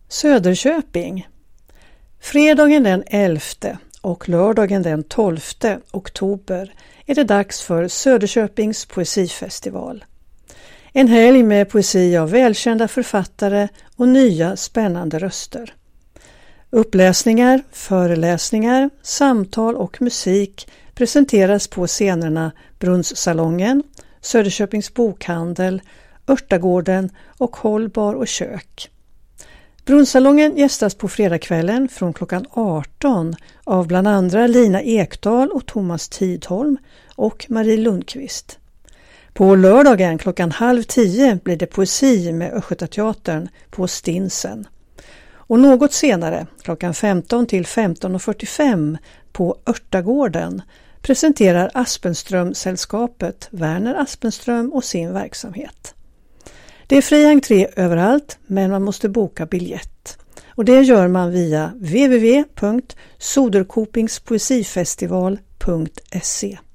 Söderköping. Fredagen den 11 och lördagen den 12 oktober är det dags för Söderköpings poesifestival. En helg med poesi av välkända författare och nya spännande röster. Uppläsningar, föreläsningar, samtal och musik presenteras på scenerna Brunnssalongen, Söderköpings bokhandel, Örtagården och Hållbar och kök. Brunnssalongen gästas på fredagskvällen från klockan 18 av bland andra Lina Ekdahl och Thomas Tidholm och Marie Lundqvist. På lördagen klockan 9:30 blir det poesi med Östgötateatern på Stinsen. Och något senare, klockan 15 till 15:45 på Örtagården, presenterar Aspenström-sällskapet Werner Aspenström och sin verksamhet. Det är fri entré överallt, men man måste boka biljett. Och det gör man via www.soderkopingspoesifestival.se.